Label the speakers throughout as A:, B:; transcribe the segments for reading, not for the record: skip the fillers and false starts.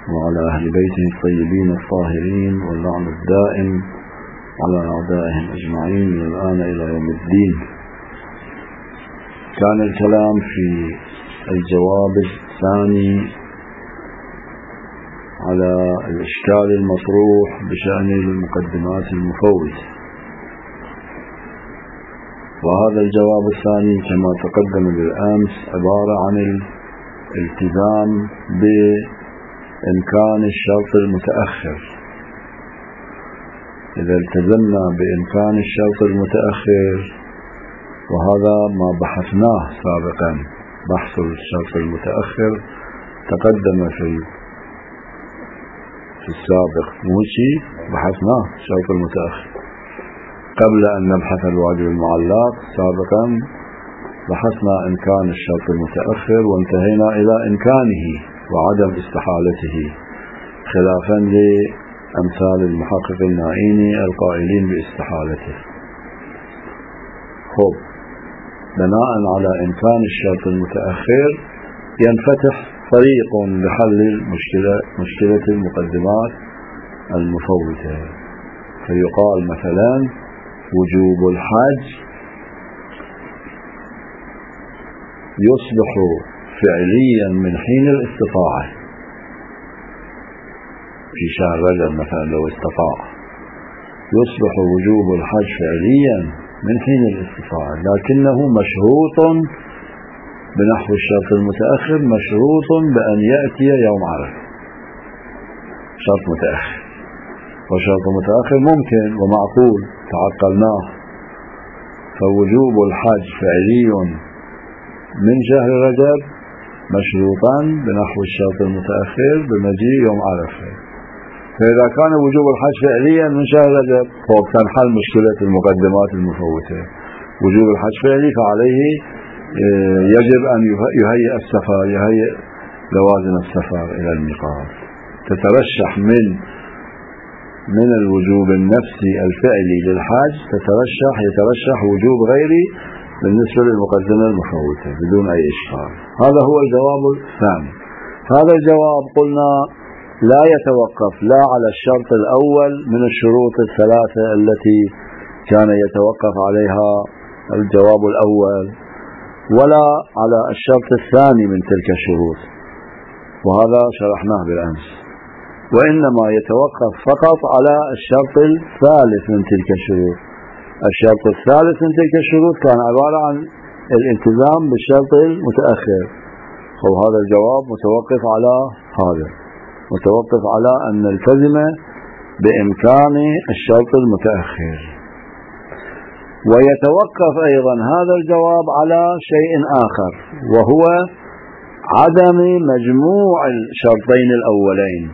A: وعلى أهل بيته الطيبين الطاهرين واللعن الدائم على أعدائهم أجمعين من الآن إلى يوم الدين. كان الكلام في الجواب الثاني على الإشكال المطروح بشأن المقدمات المفوتة، وهذا الجواب الثاني كما تقدم بالأمس عبارة عن الالتزام بإمكان الشرط المتأخر. إذا التزمنا بإمكان الشرط المتأخر، وهذا ما بحثناه سابقا، بحث الشرط المتأخر تقدم في السابق، مو شيء بحثناه الشرط المتأخر قبل أن نبحث الواجب المعلق. سابقا بحثنا إمكان الشرط المتأخر وانتهينا إلى إمكانه وعدم استحالته، خلافا لأمثال المحقق النائيني القائلين باستحالته. خب، بناء على إمكان الشرط المتأخر ينفتح طريق لحل مشكلة المقدمات المفوتة، فيقال مثلا وجوب الحج يصبح فعليا من حين الاستطاعة. في شهر رجب مثلا لو استطاع يصبح وجوب الحج فعليا من حين الاستطاعة، لكنه مشروط بنحو الشرط المتأخر، مشروط بأن يأتي يوم عرفة. شرط متأخر، وشرط متأخر ممكن ومعقول تعقلناه. فوجوب الحج فعلي من شهر رجب مشروطا بنحو الشرط المتأخر بمجيء يوم عرفة. فإذا كان وجوب الحج فعليا من شهر رجب كان حل مشكلة المقدمات المفوتة. وجوب الحج فعلي، فعليه يجب أن يهيئ السفر، يهيئ لوازم السفر إلى الميقات. تترشح من الوجوب النفسي الفعلي للحج يترشح وجوب غيري بالنسبة للمقدمة المفوتة بدون أي إشكال. هذا هو الجواب الثاني. هذا الجواب قلنا لا يتوقف لا على الشرط الأول من الشروط الثلاثة التي كان يتوقف عليها الجواب الأول، ولا على الشرط الثاني من تلك الشروط، وهذا شرحناه بالأمس، وإنما يتوقف فقط على الشرط الثالث من تلك الشروط. الشرط الثالث من تلك الشروط كان عبارة عن الالتزام بالشرط المتأخر، وهذا الجواب متوقف على هذا، متوقف على أن نلتزم بإمكان الشرط المتأخر. ويتوقف أيضا هذا الجواب على شيء آخر، وهو عدم مجموع الشرطين الأولين.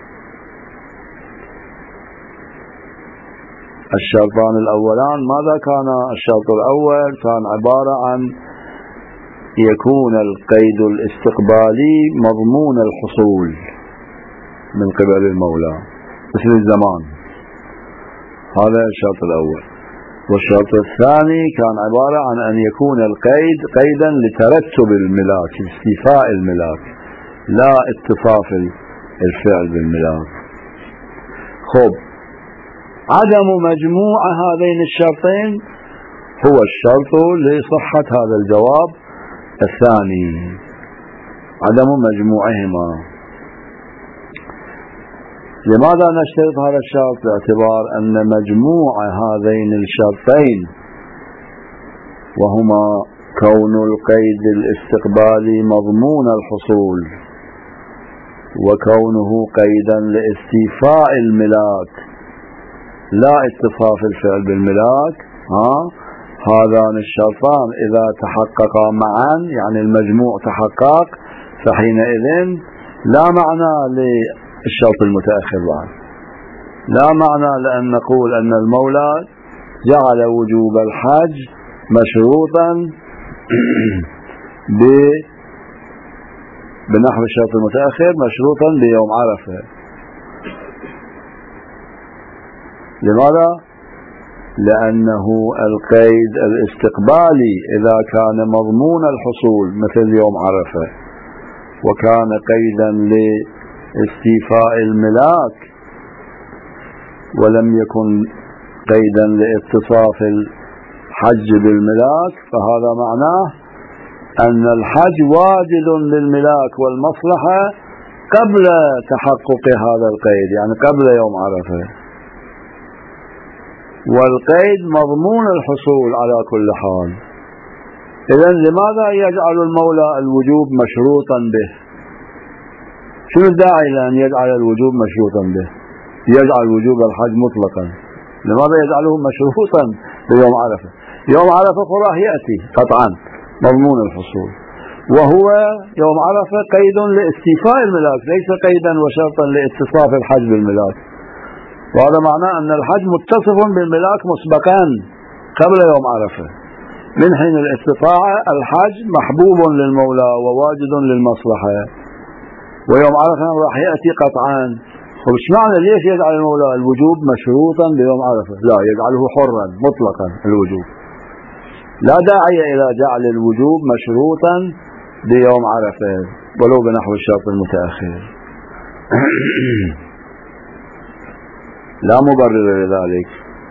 A: الشرطان الأولان ماذا كان؟ الشرط الأول كان عبارة عن يكون القيد الاستقبالي مضمون الحصول من قبل المولى مثل الزمان، هذا الشرط الأول. والشرط الثاني كان عبارة عن أن يكون القيد قيدا لترتب الملاك، استيفاء الملاك، لا اتصاف الفعل بالملاك. خب، عدم مجموع هذين الشرطين هو الشرط لصحة هذا الجواب الثاني، عدم مجموعهما. لماذا نشترط هذا الشرط؟ باعتبار أن مجموع هذين الشرطين، وهما كون القيد الاستقبالي مضمون الحصول وكونه قيدا لاستيفاء الملاك لا اتصاف الفعل بالملاك، هذان الشرطان إذا تحققا معا، يعني المجموع تحقق، فحينئذ لا معنى للشرط المتأخر بعد، لا معنى لأن نقول أن المولى جعل وجوب الحج مشروطا بنحو الشرط المتأخر مشروطا بيوم عرفة. لماذا؟ لأنه القيد الاستقبالي إذا كان مضمون الحصول مثل يوم عرفة وكان قيدا لاستيفاء الملاك ولم يكن قيدا لاتصاف الحج بالملاك، فهذا معناه أن الحج واجد للملاك والمصلحة قبل تحقق هذا القيد، يعني قبل يوم عرفة، والقيد مضمون الحصول على كل حال. إذن لماذا يجعل المولى الوجوب مشروطا به؟ شنو الداعي لأن يجعل الوجوب مشروطا به؟ يجعل وجوب الحج مطلقا، لماذا يجعله مشروطا بيوم عرفة؟ يوم عرفة فراه يأتي قطعا مضمون الحصول، وهو يوم عرفة قيد لاستيفاء الملاك، ليس قيدا وشرطا لاتصاف الحج بالملاك. وهذا معناه أن الحج متصف بالملاك مسبقا قبل يوم عرفة. من حين الاستطاعة الحج محبوب للمولى وواجد للمصلحة، ويوم عرفة راح يأتي قطعا. وش معنى ليش يجعل المولى الوجوب مشروطا بيوم عرفة؟ لا، يجعله حرا مطلقا الوجوب، لا داعي إلى جعل الوجوب مشروطا بيوم عرفة ولو بنحو الشرط المتأخر. لا مبرر لذلك،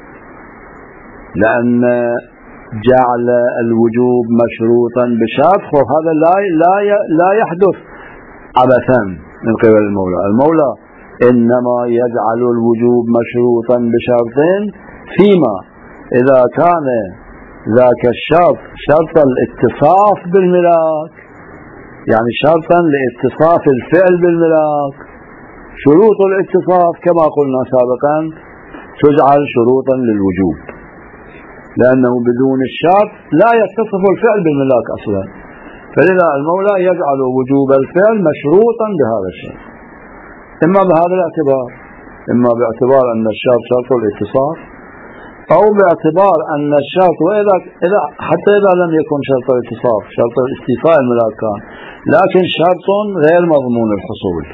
A: لأن جعل الوجوب مشروطا بشرط هذا لا يحدث عبثا من قبل المولى. المولى إنما يجعل الوجوب مشروطا بشرط فيما إذا كان ذاك الشرط شرط الاتصاف بالملاك، يعني شرطا لاتصاف الفعل بالملاك. شروط الاتصاف كما قلنا سابقا تجعل شروطا للوجوب، لأنه بدون الشرط لا يتصف الفعل بالملاك أصلا، فلذا المولى يجعل وجوب الفعل مشروطا بهذا الشرط، إما بهذا الاعتبار، إما باعتبار أن الشرط شرط الاتصاف، أو باعتبار أن الشرط حتى إذا لم يكن شرط الاتصاف شرط الاستيفاء الملاك كان، لكن شرط غير مضمون الحصول،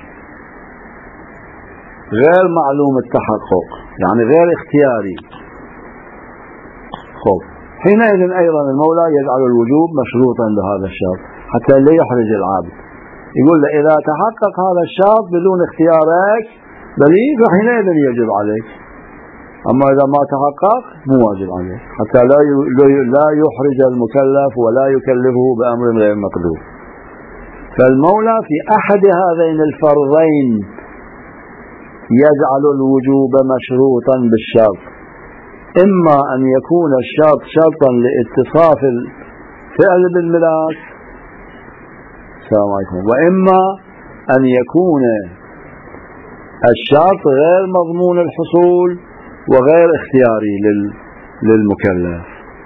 A: غير معلوم التحقق، يعني غير اختياري. حينئذ أيضا المولى يجعل الوجوب مشروطا بهذا الشرط حتى لا يحرج العبد. يقول له إذا تحقق هذا الشرط بدون اختيارك بليغ فحينئذ يجب عليك، أما إذا ما تحقق مو واجب عليك، حتى لا يحرج المكلف ولا يكلفه بأمر غير مقدور. فالمولى في أحد هذين الفرضين يجعل الوجوب مشروطا بالشرط، إما أن يكون الشرط شرطا لاتصاف الفعل بالملاك، السلام عليكم، وإما أن يكون الشرط غير مضمون الحصول وغير اختياري للمكلف،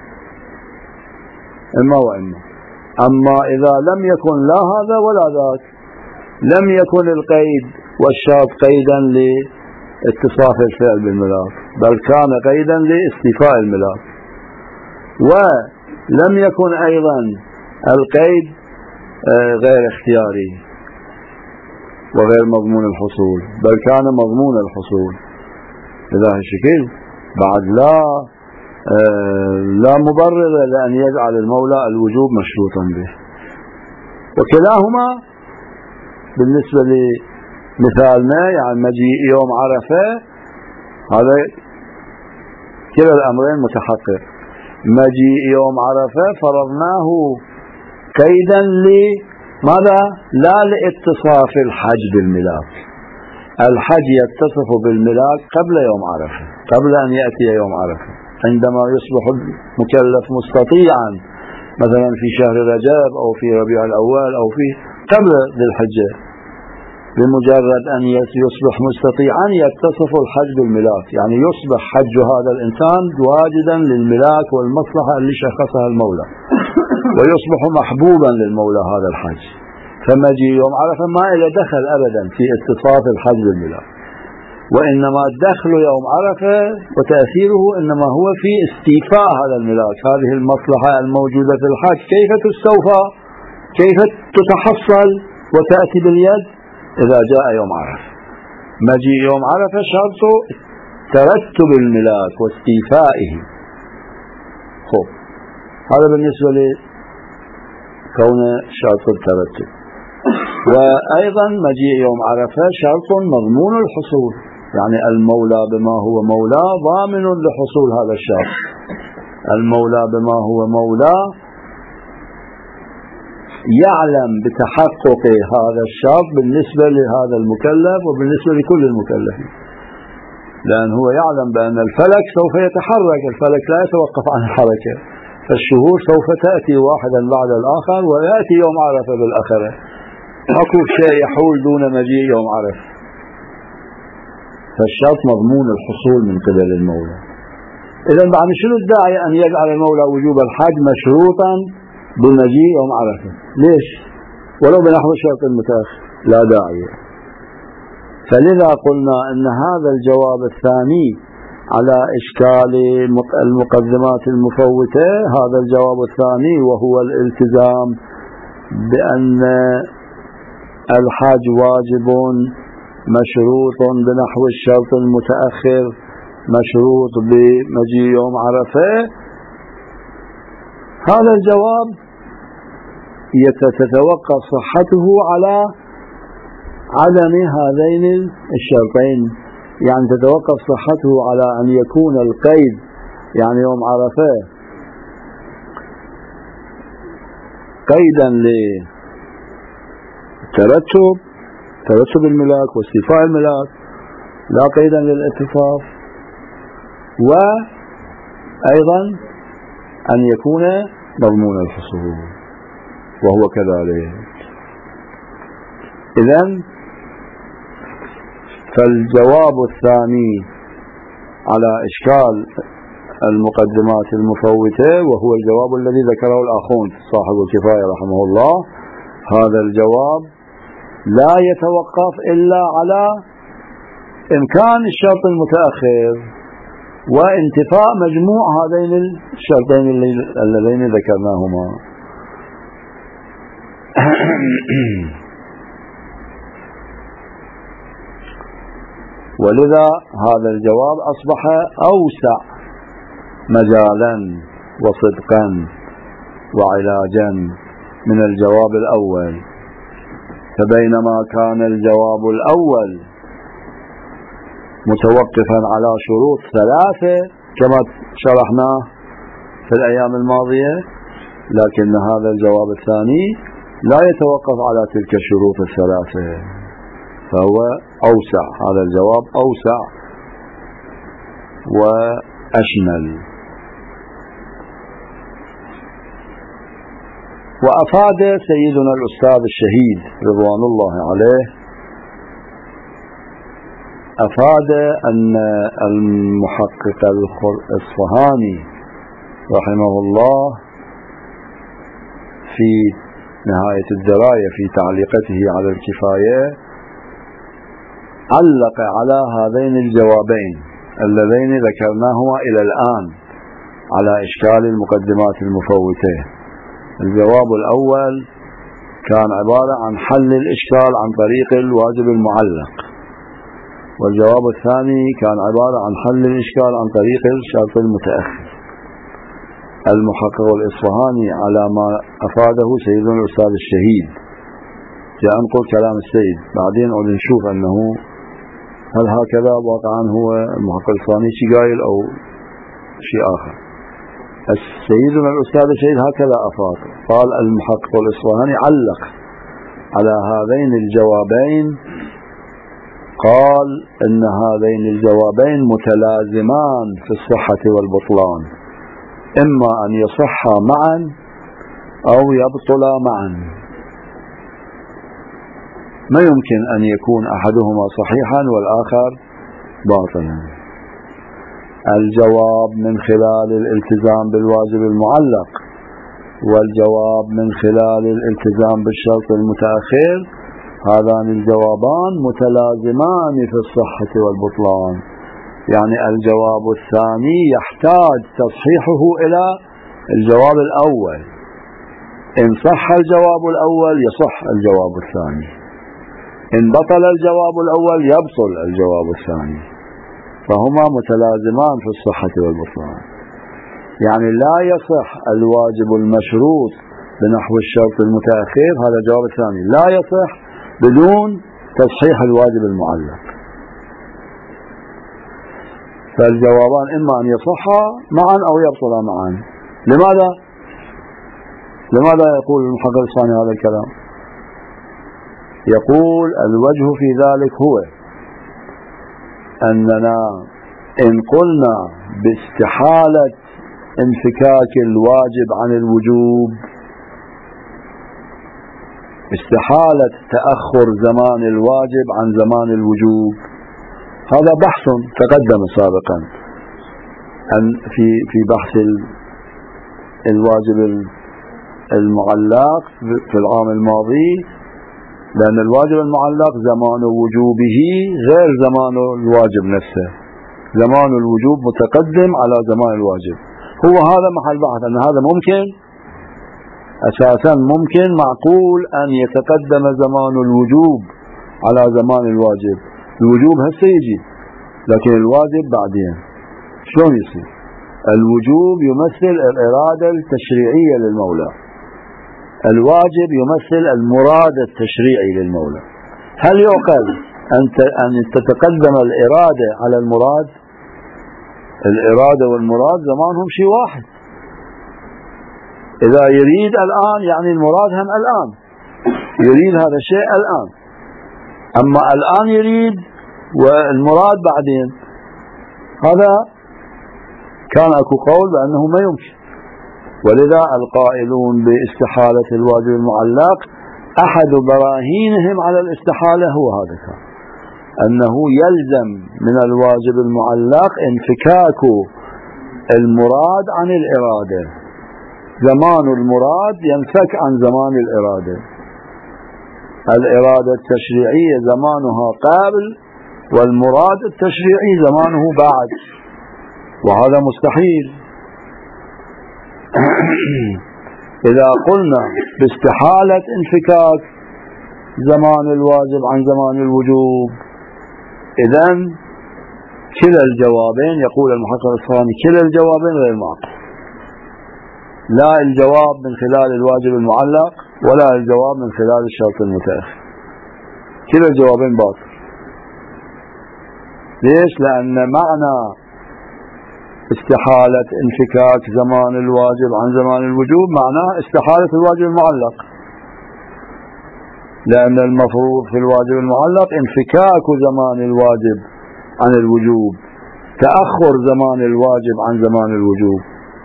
A: إما وإما. أما إذا لم يكن لا هذا ولا ذاك، لم يكن القيد والشرط قيدا لاتصاف الفعل بالملاك، بل كان قيدا لاستيفاء الملاك، ولم يكن أيضا القيد غير اختياري وغير مضمون الحصول، بل كان مضمون الحصول. بهذا الشكل بعد لا مبرر لأن يجعل المولى الوجوب مشروطا به. وكلاهما بالنسبة لمثالنا يعني مجيء يوم عرفة، هذا كلا الأمرين متحقق. مجيء يوم عرفة فرضناه قيدا لماذا؟ لا لاتصاف الحج بالملاك، الحج يتصف بالملاك قبل يوم عرفة، قبل أن يأتي يوم عرفة، عندما يصبح المكلف مستطيعا مثلا في شهر رجب أو في ربيع الأول أو في قبل ذي الحجة، بمجرد أن يصبح مستطيعا يتصف الحج بالملاك، يعني يصبح حج هذا الإنسان واجدا للملاك والمصلحة اللي شخصها المولى، ويصبح محبوبا للمولى هذا الحج. فمجيء يوم عرفة ما إلى دخل أبدا في اتصاف الحج بالملاك، وإنما الدخل يوم عرفة وتأثيره إنما هو في استيفاء هذا الملاك، هذه المصلحة الموجودة في الحج كيف تستوفى، كيف تتحصل وتأتي باليد إذا جاء يوم عرفة. مجيء يوم عرفة شرط ترتب الملاك واستيفائه. هذا بالنسبة لكون شرط الترتب. وأيضا مجيء يوم عرفة شرط مضمون الحصول، يعني المولى بما هو مولى ضامن لحصول هذا الشرط. المولى بما هو مولى يعلم بتحقق هذا الشرط بالنسبة لهذا المكلف وبالنسبة لكل المكلفين، لأن هو يعلم بأن الفلك سوف يتحرك، الفلك لا يتوقف عن الحركة، فالشهور سوف تأتي واحدا بعد الآخر ويأتي يوم عرفة بالآخرة، أكو شيء يحول دون مجيء يوم عرفة، فالشرط مضمون الحصول من قبل المولى. إذن بعد شنو الداعي أن يجعل المولى وجوب الحج مشروطا بمجيء يوم عرفة؟ ليش؟ ولو بنحو الشرط المتأخر لا داعي. فلذا قلنا أن هذا الجواب الثاني على إشكال المقدمات المفوتة، هذا الجواب الثاني وهو الالتزام بأن الحج واجب مشروط بنحو الشرط المتأخر مشروط بمجيء يوم عرفة، هذا الجواب تتوقف صحته على عدم هذين الشرطين، يعني تتوقف صحته على أن يكون القيد، يعني يوم عرفة قيدا لترتب الملاك واستيفاء الملاك، لا قيدا للاتصاف، وأيضا أن يكون مضمون الحصول وهو كذلك. إذن فالجواب الثاني على إشكال المقدمات المفوتة وهو الجواب الذي ذكره الأخون صاحب الكفاية رحمه الله، هذا الجواب لا يتوقف إلا على إمكان الشرط المتأخر وانتفاء مجموع هذين الشرطين اللذين ذكرناهما. ولذا هذا الجواب أصبح أوسع مجالا وصدقا وعلاجا من الجواب الأول. فبينما كان الجواب الأول متوقفا على شروط ثلاثة كما شرحناه في الأيام الماضية، لكن هذا الجواب الثاني لا يتوقف على تلك الشروط الثلاثة، فهو أوسع، هذا الجواب أوسع وأشمل. وأفاد سيدنا الأستاذ الشهيد رضوان الله عليه، أفاد أن المحقق الإصفهاني رحمه الله في نهاية الدراية في تعليقته على الكفاية علق على هذين الجوابين اللذين ذكرناهما إلى الآن على إشكال المقدمات المفوتة. الجواب الأول كان عبارة عن حل الإشكال عن طريق الواجب المعلق، والجواب الثاني كان عبارة عن حل الإشكال عن طريق الشرط المتأخر. المحقق الإصفهاني على ما أفاده سيدنا الأستاذ الشهيد، جاء نقول كلام السيد بعدين نقول نشوف أنه هل هكذا واقعا هو المحقق الإصفهاني شيء قايل أو شيء آخر. سيدنا الأستاذ الشهيد هكذا أفاد، قال المحقق الإصفهاني علق على هذين الجوابين، قال إن هذين الجوابين متلازمان في الصحة والبطلان، إما أن يصحا معا أو يبطلا معا، ما يمكن أن يكون أحدهما صحيحا والآخر باطلا. الجواب من خلال الالتزام بالواجب المعلق والجواب من خلال الالتزام بالشرط المتأخر، هذان الجوابان متلازمان في الصحة والبطلان، يعني الجواب الثاني يحتاج تصحيحه إلى الجواب الأول، إن صح الجواب الأول يصح الجواب الثاني، إن بطل الجواب الأول يبطل الجواب الثاني، فهما متلازمان في الصحة والبطلان. يعني لا يصح الواجب المشروط بنحو الشرط المتأخر، هذا الجواب الثاني، لا يصح بدون تصحيح الواجب المعلق. فالجوابان إما أن يصحا معا أو يبطلا معا. لماذا يقول المحقق الصانع هذا الكلام؟ يقول الوجه في ذلك هو أننا إن قلنا باستحالة انفكاك الواجب عن الوجوب، استحالة تأخر زمان الواجب عن زمان الوجوب، هذا بحث تقدم سابقا في بحث الواجب المعلق في العام الماضي، لأن الواجب المعلق زمان وجوبه غير زمان الواجب نفسه، زمان الوجوب متقدم على زمان الواجب. هو هذا محل بحث، أن هذا ممكن أساسا، ممكن معقول أن يتقدم زمان الوجوب على زمان الواجب. الوجوب هسه يجي لكن الواجب بعدين. شلون يصير؟ الوجوب يمثل الإرادة التشريعية للمولى، الواجب يمثل المراد التشريعي للمولى. هل يعقل أن تتقدم الإرادة على المراد؟ الإرادة والمراد زمانهم شيء واحد. إذا يريد الآن يعني المراد هم الآن، يريد هذا الشيء الآن، أما الآن يريد والمراد بعدين. هذا كان أكو قول بأنه ما يمكن، ولذا القائلون باستحالة الواجب المعلق أحد براهينهم على الاستحالة هو هذا كان، أنه يلزم من الواجب المعلق انفكاك المراد عن الإرادة، زمان المراد ينفك عن زمان الإرادة. الإرادة التشريعية زمانها قبل، والمراد التشريعي زمانه بعد، وهذا مستحيل. إذا قلنا باستحالة انفكاك زمان الواجب عن زمان الوجوب، إذن كلا الجوابين، يقول المحقق الصانع، كلا الجوابين غير معقول، لا الجواب من خلال الواجب المعلق ولا الجواب من خلال الشرط المتأخر، كلا الجوابين باطل. ليش؟ لأن معنى استحالة انفكاك زمان الواجب عن زمان الوجوب معناه استحالة الواجب المعلق، لأن المفروض في الواجب المعلق انفكاك زمان الواجب عن الوجوب، تأخر زمان الواجب عن زمان الوجوب،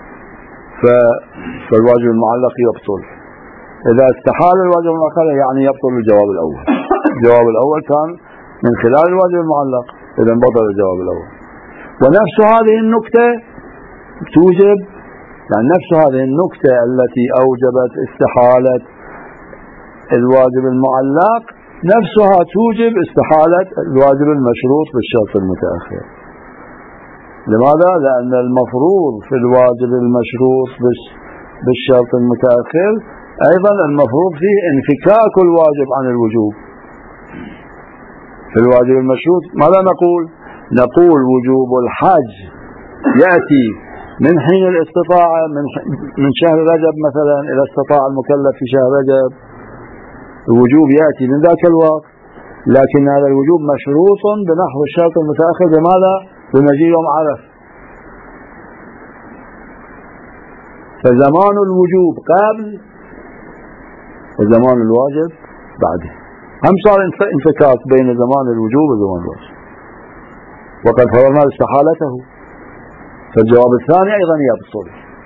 A: فالواجب المعلق يبطل. إذا استحال الواجب المعلق يعني يبطل الجواب الأول. الجواب الأول كان من خلال الواجب المعلق، إذا بطل الجواب الأول. ونفس هذه النكتة توجب، يعني نفس هذه النكتة التي أوجبت استحالة الواجب المعلق نفسها توجب استحالة الواجب المشروط بالشرط المتأخر. لماذا؟ لأن المفروض في الواجب المشروط بالشرط المتأخر أيضا المفروض فيه انفكاك الواجب عن الوجوب. في الواجب المشروط ماذا نقول؟ نقول وجوب الحج يأتي من حين الاستطاعة، من شهر رجب مثلا إذا استطاع المكلف في شهر رجب، الوجوب يأتي من ذاك الوقت، لكن هذا الوجوب مشروط بنحو الشرط المتأخر. بماذا؟ بمجيء يوم عرفة. فزمان الوجوب قبل وزمان الواجب بعده، هم صار انفكاك بين زمان الوجوب وزمان الواجب، وقد فرضنا استحالته، فالجواب الثاني أيضا يبطل.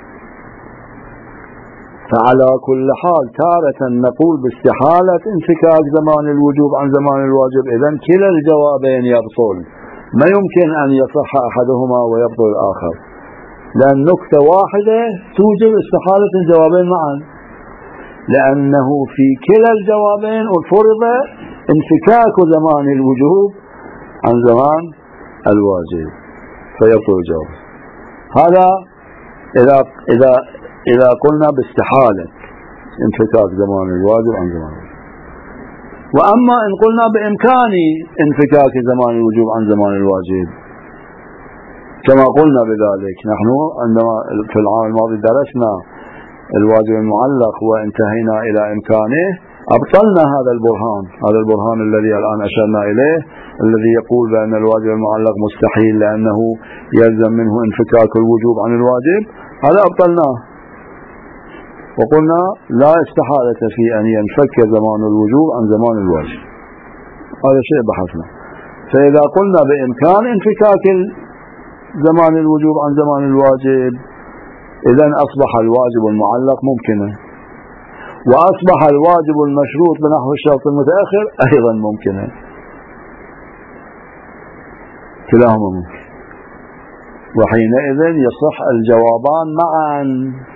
A: فعلى كل حال تارة نقول باستحالة انفكاك زمان الوجوب عن زمان الواجب، إذن كلا الجوابين يبطل، ما يمكن أن يصح أحدهما ويبطل الآخر، لأن نكتة واحدة توجب استحالة الجوابين معا، لأنه في كلا الجوابين فرض انفكاك زمان الوجوب عن زمان الواجب فيبطل الجواب. هذا إذا قلنا باستحالة انفكاك زمان الواجب عن زمان الواجب. وأما إن قلنا بإمكان انفكاك زمان الوجوب عن زمان الواجب، كما قلنا بذلك نحن عندما في العام الماضي درسنا الواجب المعلق وانتهينا إلى إمكانه، أبطلنا هذا البرهان الذي الآن أشرنا إليه، الذي يقول بأن الواجب المعلق مستحيل لأنه يلزم منه انفكاك الوجوب عن الواجب. هذا أبطلناه وقلنا لا استحالة في أن ينفك زمان الوجوب عن زمان الواجب، هذا شيء بحثنا. فإذا قلنا بإمكان انفكاك زمان الوجوب عن زمان الواجب، إذن أصبح الواجب المعلق ممكنا، وأصبح الواجب المشروط بنحو الشرط المتأخر أيضا ممكنا، كلاهما ممكن، وحينئذ يصح الجوابان معا.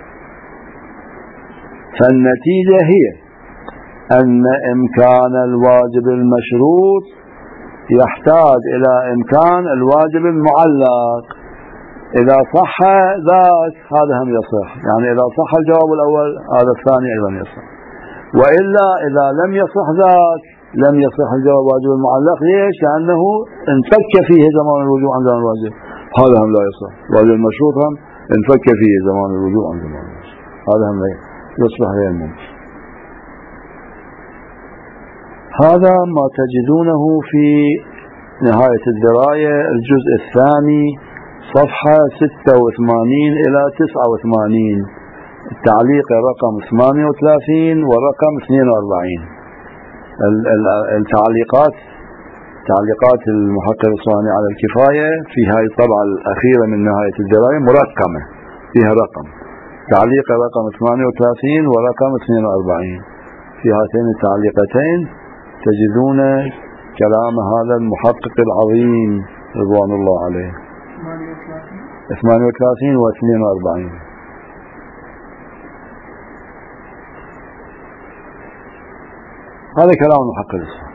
A: فالنتيجة هي أن إمكان الواجب المشروط يحتاج إلى إمكان الواجب المعلق. إذا صح ذاك هذا هم يصح، يعني إذا صح الجواب الأول هذا الثاني أيضا يصح، وإلا إذا لم يصح ذاك لم يصح الجواب الواجب المعلق. ليش؟ لأنه انفك فيه زمان الوجوب عن زمان الواجب، هذا هم لا يصح. الواجب المشروط هم انفك فيه زمان الوجوب عن زمان الواجب، هذا هم يصبح غير ممكن. هذا ما تجدونه في نهاية الدراية الجزء الثاني صفحة 86 إلى 89، التعليق رقم 38 ورقم 42. تعليقات المحقق الإصفهاني على الكفاية في هذه الطبعة الأخيرة من نهاية الدراية مرقمة، فيها رقم تعليق رقم 38 ورقم 42. في هاتين التعليقتين تجدون كلام هذا المحقق العظيم رضوان الله عليه، 38 و 42. هذا كلام المحقق الإصفهاني.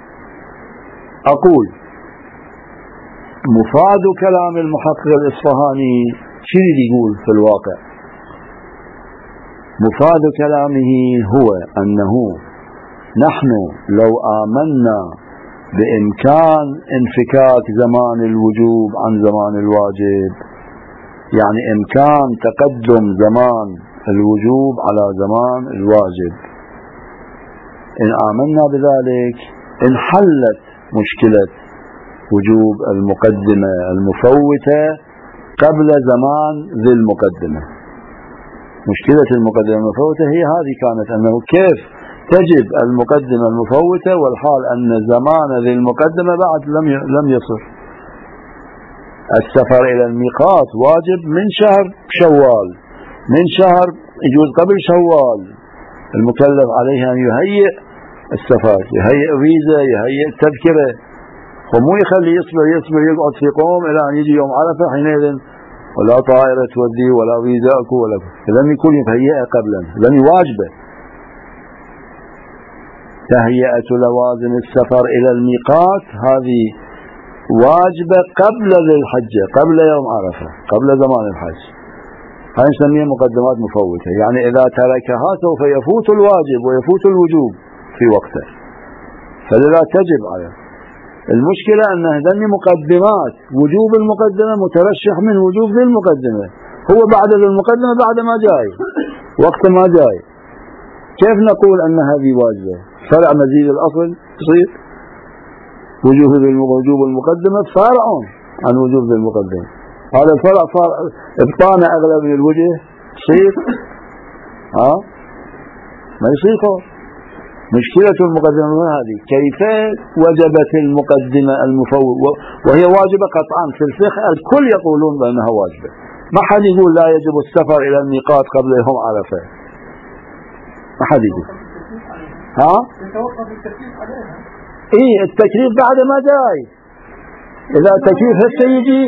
A: أقول مفاد كلام المحقق الإصفهاني شو يقول في الواقع؟ مفاد كلامه هو أنه نحن لو آمنا بإمكان انفكاك زمان الوجوب عن زمان الواجب، يعني إمكان تقدم زمان الوجوب على زمان الواجب، إن آمنا بذلك انحلت مشكلة وجوب المقدمة المفوتة قبل زمان ذي المقدمة. مشكلة المقدمة المفوتة هي هذه كانت، أنه كيف تجب المقدمة المفوتة والحال أن زمان ذي المقدمة بعد لم يصل. السفر إلى الميقات واجب من شهر شوال، من شهر يجوز قبل شوال، المكلف عليه أن يهيئ السفر، يهيئ فيزا، يهيئ التذكرة، ومو يخلي يصبر يقعد في قوم إلى أن يجي يوم عرفة، حينئذ ولا طائرة تودي ولا فيزا أكو ولا، إذن يكون يهيئها قبلا، إذن واجبة. تهيئة لوازم السفر إلى الميقات هذه واجبة قبل ذي الحجة، قبل يوم عرفة، قبل زمان الحج. هاي نسميها مقدمات مفوتة، يعني إذا تركها سوف يفوت الواجب ويفوت الوجوب في وقته، فلذا تجب عليه. المشكلة أن هذني مقدمات، وجوب المقدمة مترشح من وجوب ذي المقدمة، هو بعد ذي المقدمة بعد ما جاي، وقت ما جاي، كيف نقول أن هذه واجبة؟ فرع مزيد الأصل يصير وجوب المقدمة فرع عن وجوب ذي المقدمة، هذا الفرع صار ابطان أغلب من الوجه يصير ما يصير. مشكلة المقدمة هذه كيف وجبت المقدمة المفوت، وهي واجبة قطعا في الفقه، الكل يقولون بأنها واجبة، ما حد يقول لا يجب السفر إلى الميقات قبل يوم عرفة، ما حد يقول. يتوقف التكليف عليها. إيه التكليف بعد ما جاي، إذا التكليف هسه يجي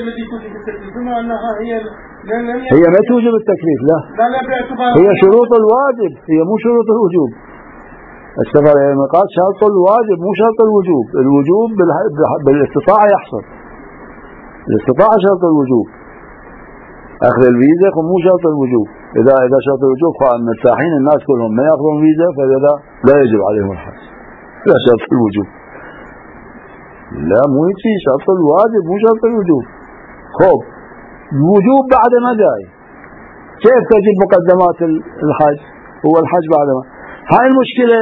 A: هي ما توجب التكليف، لا هي شروط الواجب، هي مو شروط الوجوب. السفر إلى الميقات شرط الواجب مو شرط الوجوب، الوجوب بالاستطاعة يحصل، الاستطاعة شرط الوجوب، أخذ الفيزا مو شرط الوجوب. إذا شرط الوجوب مرتاحين الناس كلهم ما يأخذون فيزا فلذا لا يجب عليهم الحج، لا شرط الوجوب، لا مو يجي شرط الواجب مو شرط الوجوب. خب الوجوب بعد ما جاي، كيف تجب مقدمات الحج؟ هو الحج بعد ما، هاي المشكلة.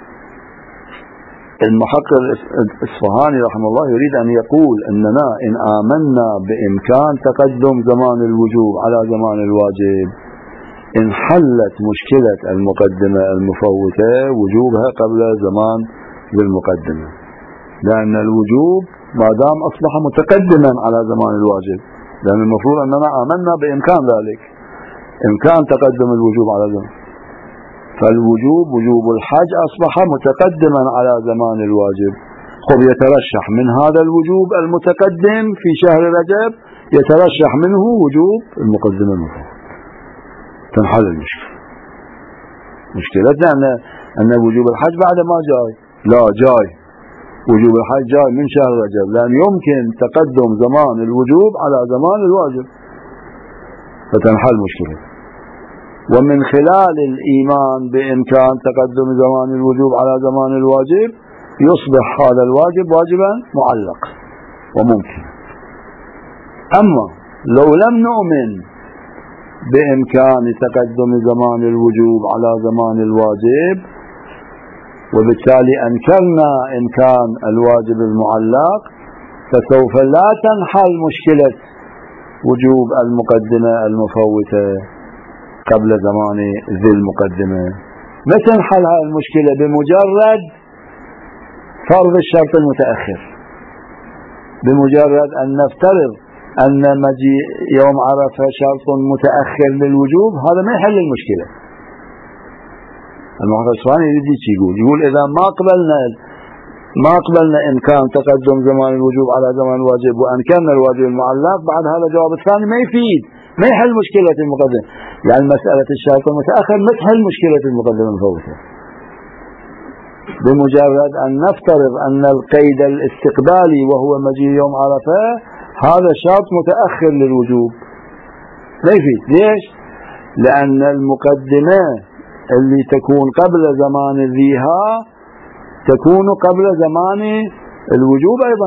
A: المحقق الإصفهاني رحمه الله يريد أن يقول أننا إن آمنا بإمكان تقدم زمان الوجوب على زمان الواجب انحلت مشكلة المقدمة المفوتة وجوبها قبل زمان بالمقدمة، لأن الوجوب ما دام أصبح متقدما على زمان الواجب، لأن المفروض أننا آمنا بإمكان ذلك، إمكان تقدم الوجوب على زمان، فالوجوب وجوب الحج أصبح متقدما على زمان الواجب. خب يترشح من هذا الوجوب المتقدم في شهر رجب يترشح منه وجوب المقدمة المفوت، تنحل المشكلة. مشكلتنا أن وجوب الحج بعد ما جاي، لا جاي وجوب الحج جاي من شهر رجب، لأن يمكن تقدم زمان الوجوب على زمان الواجب فتنحل مشكلة. ومن خلال الإيمان بإمكان تقدم زمان الوجوب على زمان الواجب يصبح هذا الواجب واجبا معلق وممكن. أما لو لم نؤمن بإمكان تقدم زمان الوجوب على زمان الواجب وبالتالي أنكرنا إمكان الواجب المعلق، فسوف لا تنحل مشكلة وجوب المقدمة المفوتة قبل زمان ذي المقدمة. متى تنحل هذه المشكلة؟ بمجرد فرض الشرط المتأخر، بمجرد أن نفترض أن مجيء يوم عرفة شرط متأخر للوجوب، هذا ما يحل المشكلة. المحقق الإصفهاني يقول إذا ما قبلنا إمكان تقدم زمان الوجوب على زمان الواجب وأنكرنا الواجب المعلق، بعد هذا الجواب الثاني ما يفيد، ما يحل مشكلة المقدمة. يعني مسألة الشرط المتأخر ما تحل مشكلة المقدمة المفوتة. بمجرد أن نفترض أن القيد الاستقبالي وهو مجيء يوم عرفة هذا شرط متأخر للوجوب لا يفيد. ليش؟ لأن المقدمة اللي تكون قبل زمان ذيها تكون قبل زمان الوجوب أيضا.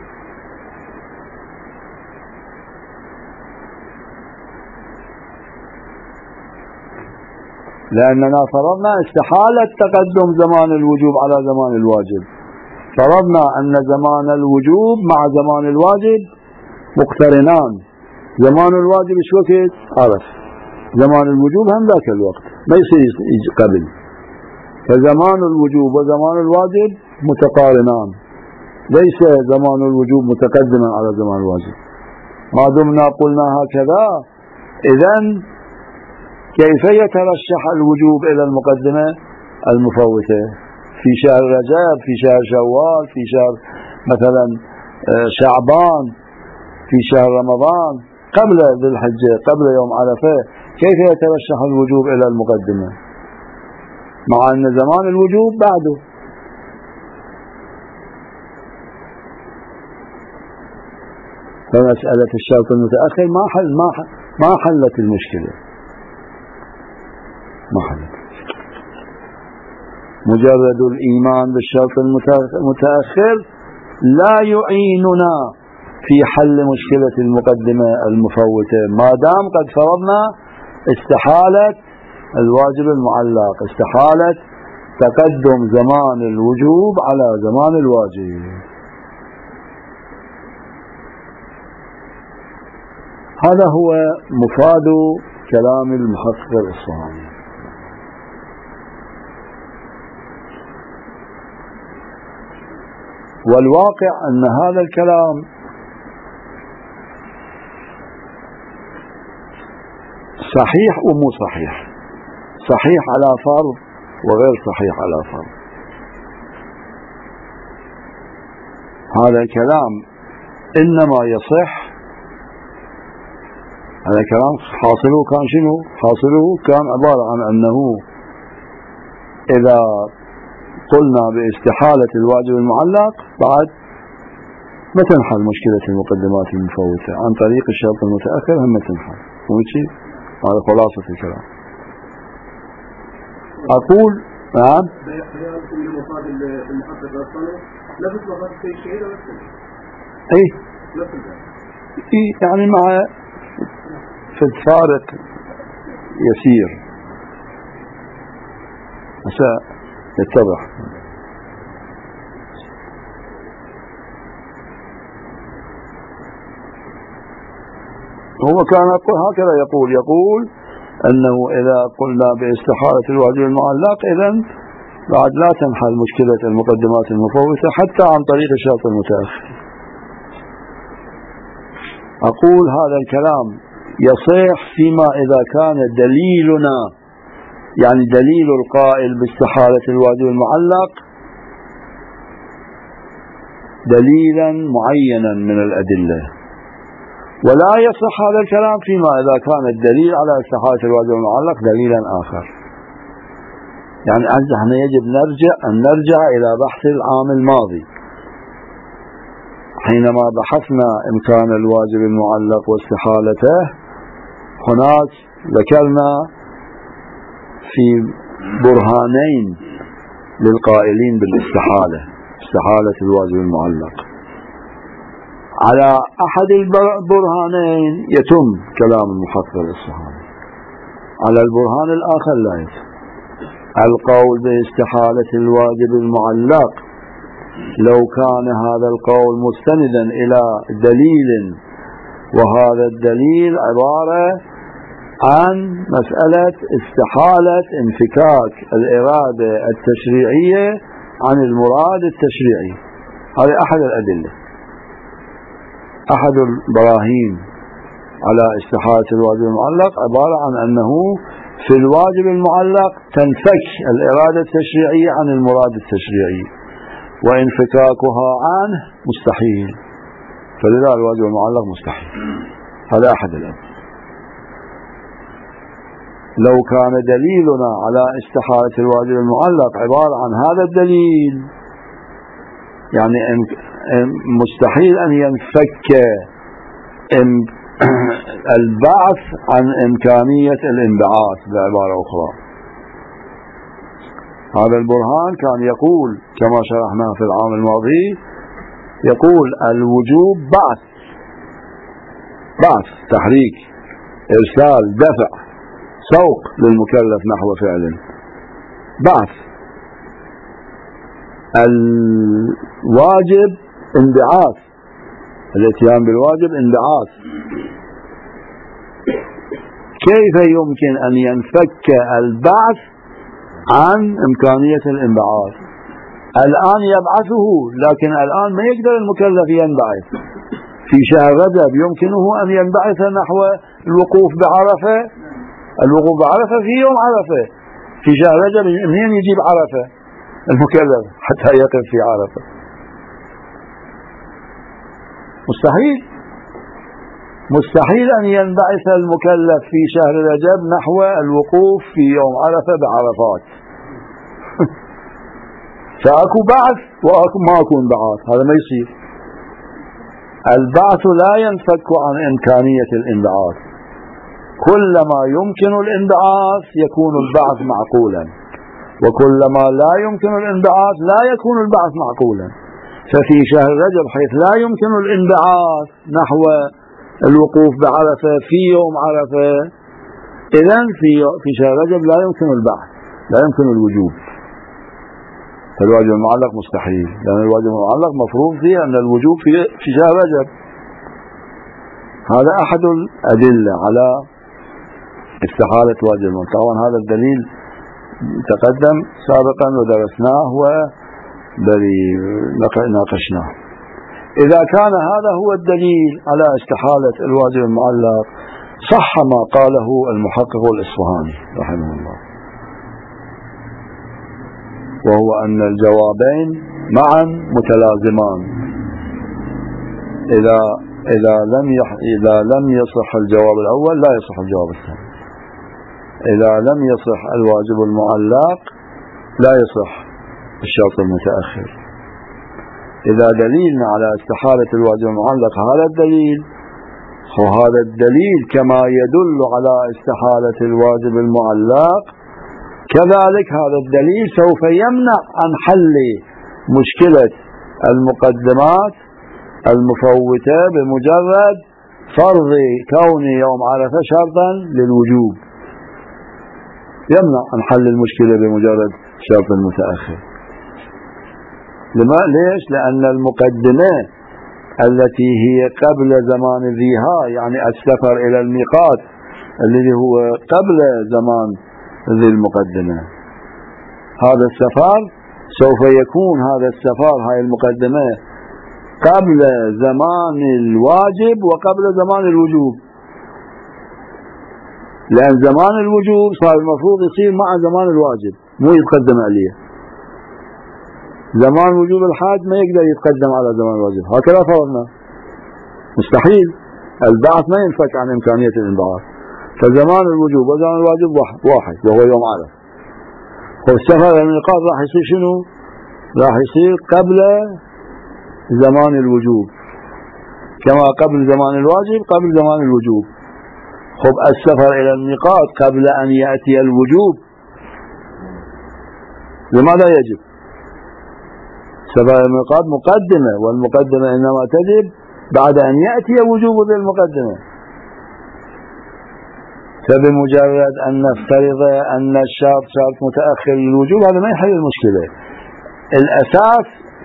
A: لأننا فرضنا استحالة تقدم زمان الوجوب على زمان الواجب، فرضنا أن زمان الوجوب مع زمان الواجب مقترنان، زمان الواجب ايش وقت؟ عرف، زمان الوجوب هم ذاك الوقت ما يصير قبل، فزمان الوجوب وزمان الواجب متقارنان، ليس زمان الوجوب متقدما على زمان الواجب. ما دمنا قلنا هكذا إذن كيف يترشح الوجوب إلى المقدمة المفوتة في شهر رجب، في شهر شوال، في شهر مثلا شعبان، في شهر رمضان، قبل ذي الحجة، قبل يوم عرفة، كيف يترشح الوجوب إلى المقدمة مع أن زمان الوجوب بعده؟ فمسألة الشرط المتأخر ما حلت المشكلة، ما حلت. مجرد الإيمان بالشرط المتأخر لا يعيننا في حل مشكلة المقدمة المفوتة ما دام قد فرضنا استحالة الواجب المعلق، استحالة تقدم زمان الوجوب على زمان الواجب. هذا هو مفاد كلام المحقق الإصفهاني. والواقع أن هذا الكلام صحيح ومو صحيح، صحيح على فرض وغير صحيح على فرض. هذا الكلام إنما يصح، هذا الكلام حاصله كان شنو؟ حاصله كان عبارة عن أنه إذا قلنا باستحالة الواجب المعلق بعد ما تنحل مشكلة المقدمات المفوتة عن طريق الشرط المتأخر، هم تنحل. وشي هذا خلاصة الكلام. أقول نعم إيه يعني مع في الفارق يسير. هسه يتضح. هو كان هكذا يقول أنه إذا قلنا باستحالة الواجب المعلق إذن بعد لا تنحل مشكلة المقدمات المفوتة حتى عن طريق الشرط المتأخر. أقول هذا الكلام يصح فيما إذا كان دليلنا، يعني دليل القائل باستحالة الواجب المعلق دليلا معينا من الأدلة، ولا يصح هذا الكلام فيما إذا كان الدليل على استحالة الواجب المعلق دليلا آخر. يعني احنا يجب أن نرجع إلى بحث العام الماضي حينما بحثنا إمكان الواجب المعلق واستحالته. هناك ذكرنا في برهانين للقائلين بالاستحالة، استحالة الواجب المعلق. على أحد البرهانين يتم كلام المحقق الأصفهاني، على البرهان الآخر لا يتم. القول باستحالة الواجب المعلق لو كان هذا القول مستندا إلى دليل، وهذا الدليل عبارة عن مسألة استحالة انفكاك الإرادة التشريعية عن المراد التشريعي، هذا أحد الأدلة، أحد البراهين على استحالة الواجب المعلق عبارة عن أنه في الواجب المعلق تنفك الإرادة التشريعية عن المراد التشريعي، وانفكاكها عنه مستحيل، فلذا الواجب المعلق مستحيل. هذا أحد الأدلة. لو كان دليلنا على استحالة الواجب المعلق عبارة عن هذا الدليل، يعني مستحيل أن ينفك البعث عن إمكانية الانبعاث بعبارة أخرى. هذا البرهان كان يقول كما شرحنا في العام الماضي، يقول الوجوب بعث تحريك إرسال دفع سوق للمكلف نحو فعل، بعث. الواجب انبعاث، الاتيان بالواجب انبعاث. كيف يمكن أن ينفك البعث عن إمكانية الانبعاث؟ الآن يبعثه، لكن الآن ما يقدر المكلف ينبعث. في شهر رجب يمكنه أن ينبعث نحو الوقوف بعرفة، الوقوف بعرفة في يوم عرفة. في شهر رجب منين يجيب عرفة المكلف حتى يقف في عرفة؟ مستحيل أن ينبعث المكلف في شهر رجب نحو الوقوف في يوم عرفة بعرفات. فأكو بعث وأكو ما أكون بعث، هذا ما يصير. البعث لا ينفك عن إمكانية الانبعاث، كلما يمكن الانبعاث يكون البعث معقولا، وكلما لا يمكن الانبعاث لا يكون البعث معقولا. ففي شهر رجب حيث لا يمكن الانبعاث نحو الوقوف بعرفة في يوم عرفة، إذن في شهر رجب لا يمكن البعث، لا يمكن الوجوب. فالواجب المعلق مستحيل، لأن الواجب المعلق مفروض فيه أن الوجوب في شهر رجب. هذا أحد الأدلة على استحالة واجب المعلق. طبعا هذا الدليل تقدم سابقا ودرسناه وناقشناه. إذا كان هذا هو الدليل على استحالة الواجب المعلق صح ما قاله المحقق الأصفهاني رحمه الله، وهو أن الجوابين معا متلازمان. إذا لم يصح الجواب الأول لا يصح الجواب الثاني. إذا لم يصح الواجب المعلق لا يصح الشرط المتأخر. إذا دليلنا على استحالة الواجب المعلق هذا الدليل، وهذا الدليل كما يدل على استحالة الواجب المعلق، كذلك هذا الدليل سوف يمنع عن حل مشكلة المقدمات المفوتة بمجرد فرض كون يوم عرفة شرطا للوجوب. يمنع عن حل المشكلة بمجرد الشرط المتأخر. ليش؟ لأن المقدمة التي هي قبل زمان الريها، يعني السفر إلى الميقات الذي هو قبل زمان ذي المقدمة، هذا السفر سوف يكون هاي المقدمة قبل زمان الواجب وقبل زمان الوجوب، لأن زمان الوجوب صار المفروض يصير مع زمان الواجب، مو يتقدم عليه. زمان وجوب الحاج ما يقدر يتقدم على زمان الواجب، هكذا فرضنا، مستحيل. البعث ما ينفك عن إمكانية الانبعاث، فزمان الوجوب وزمان الواجب واحد وهو يوم عرفة. والسفر إلى الميقات راح يصير شنو؟ راح يصير قبل زمان الوجوب، كما قبل زمان الواجب قبل زمان الوجوب. السفر إلى الميقات قبل أن يأتي الوجوب لماذا يجب؟ سفر إلى الميقات مقدمة، والمقدمة إنما تجب بعد أن يأتي وجوب ذي المقدمة. فبمجرد أن نفترض أن الشرط شرط متأخر للوجوب هذا ما يحل المشكلة. الأساس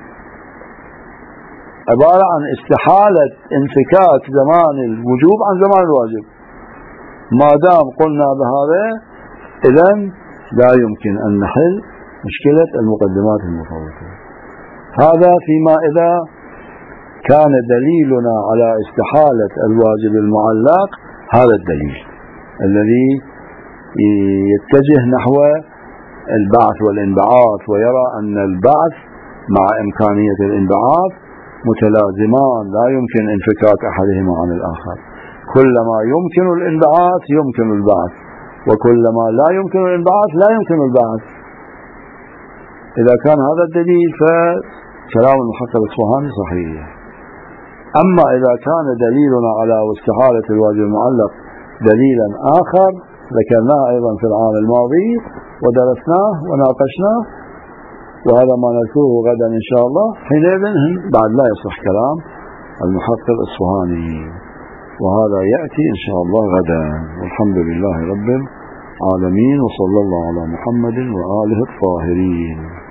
A: عبارة عن استحالة انفكاك زمان الوجوب عن زمان الواجب. ما دام قلنا بهذا إذن لا يمكن أن نحل مشكلة المقدمات المفوتة. هذا فيما إذا كان دليلنا على استحالة الواجب المعلق هذا الدليل الذي يتجه نحو البعث والانبعاث، ويرى أن البعث مع إمكانية الانبعاث متلازمان، لا يمكن انفكاك أحدهما عن الآخر. كلما يمكن الانبعاث يمكن البعث، وكلما لا يمكن الانبعاث لا يمكن البعث. إذا كان هذا الدليل فكلام المحقق الأصفهاني صحيح. أما إذا كان دليلنا على استحالة الواجب المعلق دليلا آخر ذكرناه أيضا في العام الماضي ودرسناه وناقشناه، وهذا ما نذكره غدا إن شاء الله، حينئذ بعد لا يصح كلام المحقق الأصفهاني، وهذا يأتي إن شاء الله غدا. والحمد لله رب العالمين، وصلى الله على محمد وآله الطاهرين.